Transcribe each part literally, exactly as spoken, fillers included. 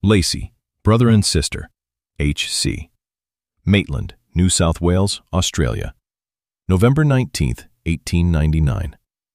Lacey, brother and sister, H C Maitland, New South Wales, Australia. November nineteenth, eighteen ninety-nine.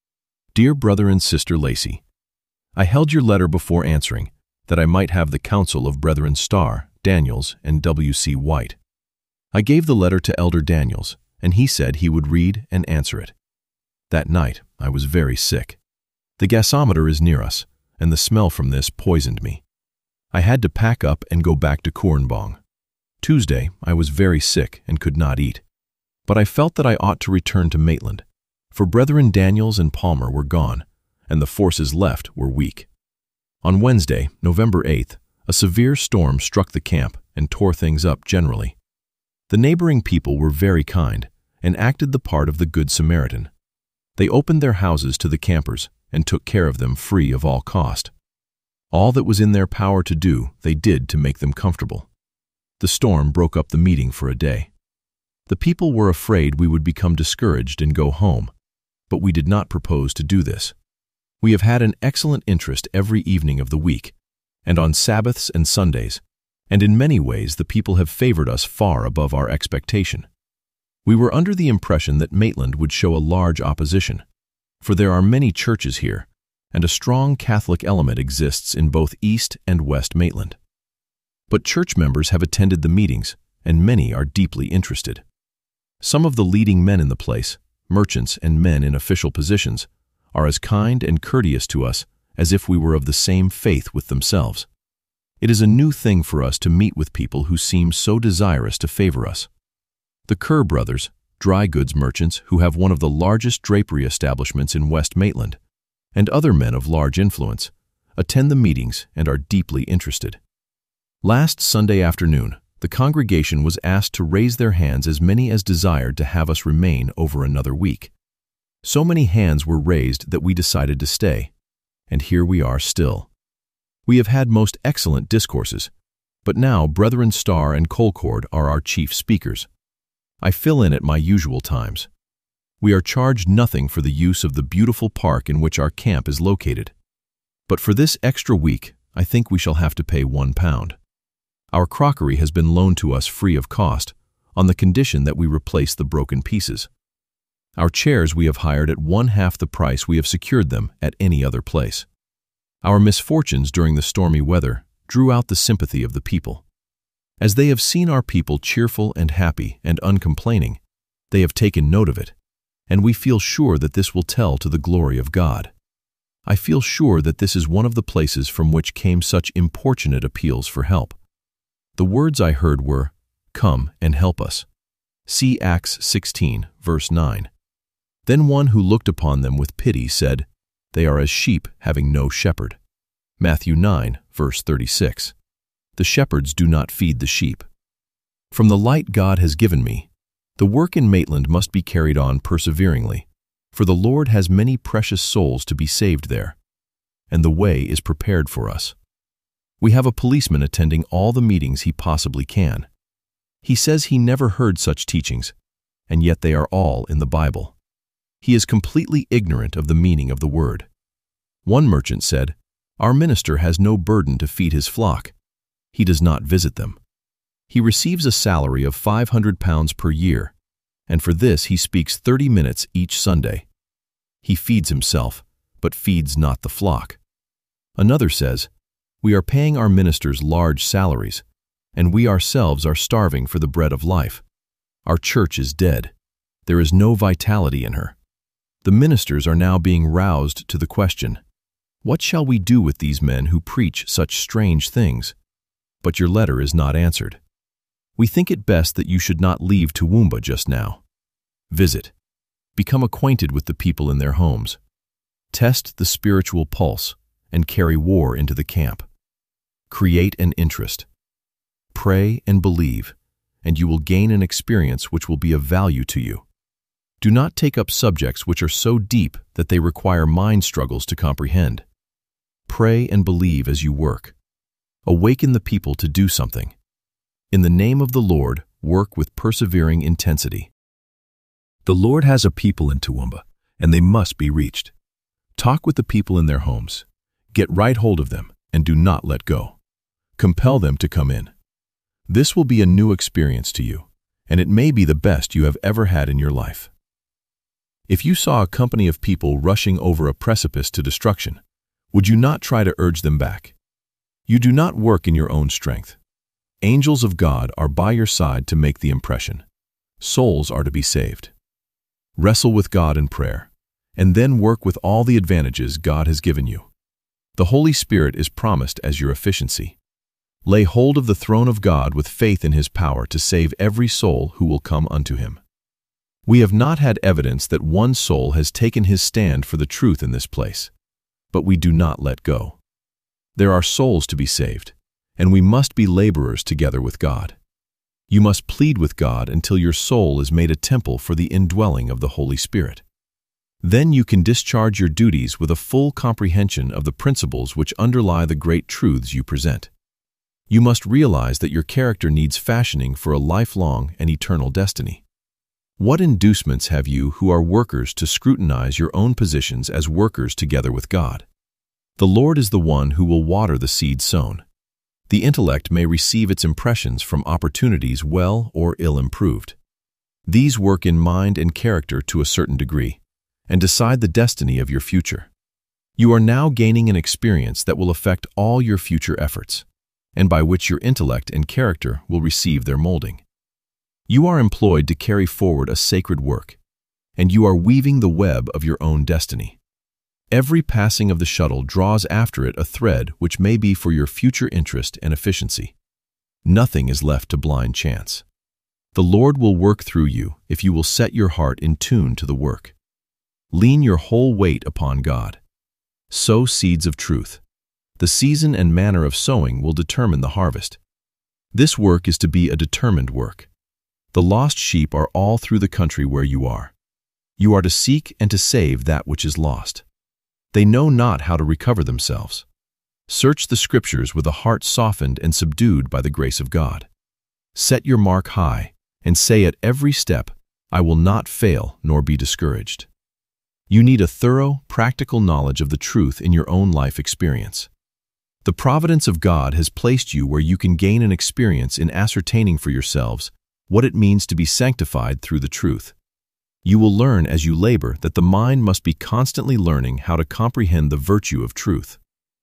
Dear brother and sister Lacey, I held your letter before answering, that I might have the counsel of Brethren Starr, Daniels, and W C White. I gave the letter to Elder Daniels, and he said he would read and answer it. That night, I was very sick. The gasometer is near us, and the smell from this poisoned me. I had to pack up and go back to Koornbong. Tuesday, I was very sick and could not eat. But I felt that I ought to return to Maitland, for Brethren Daniels and Palmer were gone, and the forces left were weak. On Wednesday, November eighth, a severe storm struck the camp and tore things up generally. The neighboring people were very kind and acted the part of the Good Samaritan. They opened their houses to the campers and took care of them free of all cost. All that was in their power to do, they did to make them comfortable. The storm broke up the meeting for a day. The people were afraid we would become discouraged and go home, but we did not propose to do this. We have had an excellent interest every evening of the week, and on Sabbaths and Sundays, and in many ways the people have favored us far above our expectation. We were under the impression that Maitland would show a large opposition, for there are many churches here, and a strong Catholic element exists in both East and West Maitland. But church members have attended the meetings, and many are deeply interested. Some of the leading men in the place, merchants and men in official positions, are as kind and courteous to us as if we were of the same faith with themselves. It is a new thing for us to meet with people who seem so desirous to favor us. The Kerr brothers, dry goods merchants who have one of the largest drapery establishments in West Maitland, and other men of large influence, attend the meetings and are deeply interested. Last Sunday afternoon, the congregation was asked to raise their hands as many as desired to have us remain over another week. So many hands were raised that we decided to stay, and here we are still. We have had most excellent discourses, but now Brethren Starr and Colcord are our chief speakers. I fill in at my usual times. We are charged nothing for the use of the beautiful park in which our camp is located. But for this extra week, I think we shall have to pay one pound. Our crockery has been loaned to us free of cost, on the condition that we replace the broken pieces. Our chairs we have hired at one half the price we have secured them at any other place. Our misfortunes during the stormy weather drew out the sympathy of the people. As they have seen our people cheerful and happy and uncomplaining, they have taken note of it, and we feel sure that this will tell to the glory of God. I feel sure that this is one of the places from which came such importunate appeals for help. The words I heard were, "Come and help us." See Acts sixteen, verse nine. Then one who looked upon them with pity said, "They are as sheep having no shepherd." Matthew nine, verse thirty-six. The shepherds do not feed the sheep. From the light God has given me, the work in Maitland must be carried on perseveringly, for the Lord has many precious souls to be saved there, and the way is prepared for us. We have a policeman attending all the meetings he possibly can. He says he never heard such teachings, and yet they are all in the Bible. He is completely ignorant of the meaning of the word. One merchant said, "Our minister has no burden to feed his flock. He does not visit them. He receives a salary of five hundred pounds per year, and for this he speaks thirty minutes each Sunday. He feeds himself, but feeds not the flock." Another says, "We are paying our ministers large salaries, and we ourselves are starving for the bread of life. Our church is dead. There is no vitality in her." The ministers are now being roused to the question, "What shall we do with these men who preach such strange things?" But your letter is not answered. We think it best that you should not leave Toowoomba just now. Visit. Become acquainted with the people in their homes. Test the spiritual pulse and carry war into the camp. Create an interest. Pray and believe, and you will gain an experience which will be of value to you. Do not take up subjects which are so deep that they require mind struggles to comprehend. Pray and believe as you work. Awaken the people to do something. In the name of the Lord, work with persevering intensity. The Lord has a people in Toowoomba, and they must be reached. Talk with the people in their homes. Get right hold of them, and do not let go. Compel them to come in. This will be a new experience to you, and it may be the best you have ever had in your life. If you saw a company of people rushing over a precipice to destruction, would you not try to urge them back? You do not work in your own strength. Angels of God are by your side to make the impression. Souls are to be saved. Wrestle with God in prayer, and then work with all the advantages God has given you. The Holy Spirit is promised as your efficiency. Lay hold of the throne of God with faith in His power to save every soul who will come unto Him. We have not had evidence that one soul has taken his stand for the truth in this place, but we do not let go. There are souls to be saved, and we must be laborers together with God. You must plead with God until your soul is made a temple for the indwelling of the Holy Spirit. Then you can discharge your duties with a full comprehension of the principles which underlie the great truths you present. You must realize that your character needs fashioning for a lifelong and eternal destiny. What inducements have you who are workers to scrutinize your own positions as workers together with God? The Lord is the one who will water the seed sown. The intellect may receive its impressions from opportunities well or ill improved. These work in mind and character to a certain degree, and decide the destiny of your future. You are now gaining an experience that will affect all your future efforts, and by which your intellect and character will receive their molding. You are employed to carry forward a sacred work, and you are weaving the web of your own destiny. Every passing of the shuttle draws after it a thread which may be for your future interest and efficiency. Nothing is left to blind chance. The Lord will work through you if you will set your heart in tune to the work. Lean your whole weight upon God. Sow seeds of truth. The season and manner of sowing will determine the harvest. This work is to be a determined work. The lost sheep are all through the country where you are. You are to seek and to save that which is lost. They know not how to recover themselves. Search the Scriptures with a heart softened and subdued by the grace of God. Set your mark high, and say at every step, I will not fail nor be discouraged. You need a thorough, practical knowledge of the truth in your own life experience. The providence of God has placed you where you can gain an experience in ascertaining for yourselves what it means to be sanctified through the truth. You will learn as you labor that the mind must be constantly learning how to comprehend the virtue of truth.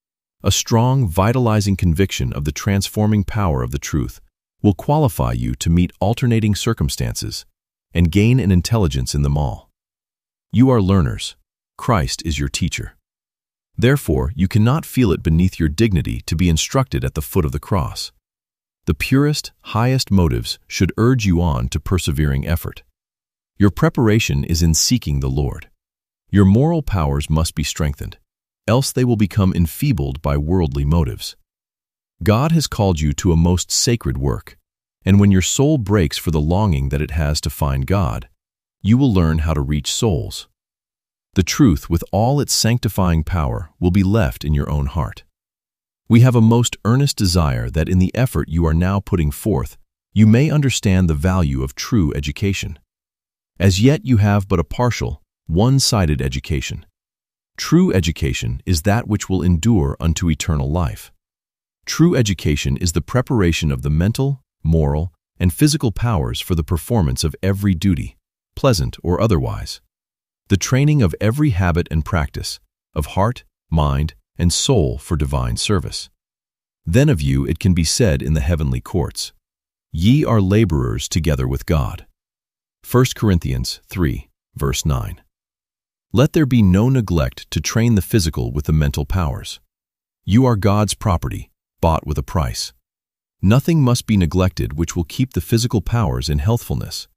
A strong, vitalizing conviction of the transforming power of the truth will qualify you to meet alternating circumstances and gain an intelligence in them all. You are learners. Christ is your teacher. Therefore, you cannot feel it beneath your dignity to be instructed at the foot of the cross. The purest, highest motives should urge you on to persevering effort. Your preparation is in seeking the Lord. Your moral powers must be strengthened, else they will become enfeebled by worldly motives. God has called you to a most sacred work, and when your soul breaks for the longing that it has to find God, you will learn how to reach souls. The truth, with all its sanctifying power, will be left in your own heart. We have a most earnest desire that in the effort you are now putting forth, you may understand the value of true education. As yet you have but a partial, one-sided education. True education is that which will endure unto eternal life. True education is the preparation of the mental, moral, and physical powers for the performance of every duty, pleasant or otherwise. The training of every habit and practice, of heart, mind, and soul for divine service. Then of you it can be said in the heavenly courts, Ye are laborers together with God. First Corinthians three, verse nine. Let there be no neglect to train the physical with the mental powers. You are God's property, bought with a price. Nothing must be neglected which will keep the physical powers in healthfulness.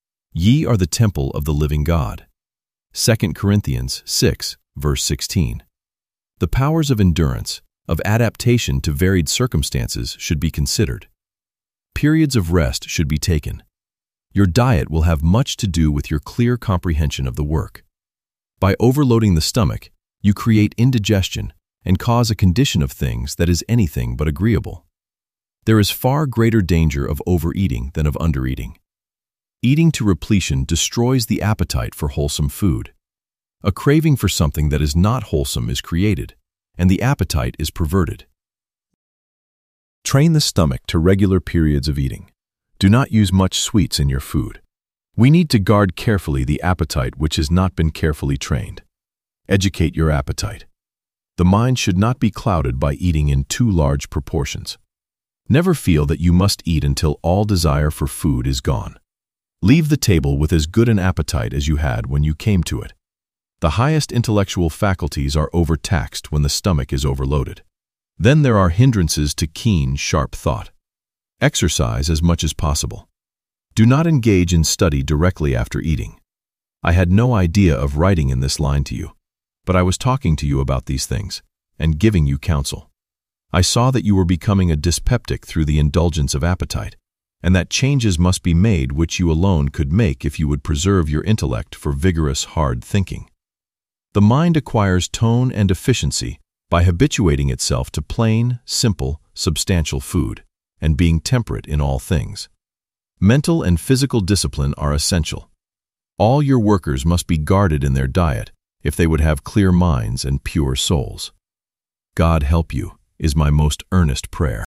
Ye are the temple of the living God. Second Corinthians six, verse sixteen. The powers of endurance, of adaptation to varied circumstances should be considered. Periods of rest should be taken. Your diet will have much to do with your clear comprehension of the work. By overloading the stomach, you create indigestion and cause a condition of things that is anything but agreeable. There is far greater danger of overeating than of undereating. Eating to repletion destroys the appetite for wholesome food. A craving for something that is not wholesome is created, and the appetite is perverted. Train the stomach to regular periods of eating. Do not use much sweets in your food. We need to guard carefully the appetite which has not been carefully trained. Educate your appetite. The mind should not be clouded by eating in too large proportions. Never feel that you must eat until all desire for food is gone. Leave the table with as good an appetite as you had when you came to it. The highest intellectual faculties are overtaxed when the stomach is overloaded. Then there are hindrances to keen, sharp thought. Exercise as much as possible. Do not engage in study directly after eating. I had no idea of writing in this line to you, but I was talking to you about these things and giving you counsel. I saw that you were becoming a dyspeptic through the indulgence of appetite, and that changes must be made which you alone could make if you would preserve your intellect for vigorous, hard thinking. The mind acquires tone and efficiency by habituating itself to plain, simple, substantial food, and being temperate in all things. Mental and physical discipline are essential. All your workers must be guarded in their diet if they would have clear minds and pure souls. God help you, is my most earnest prayer.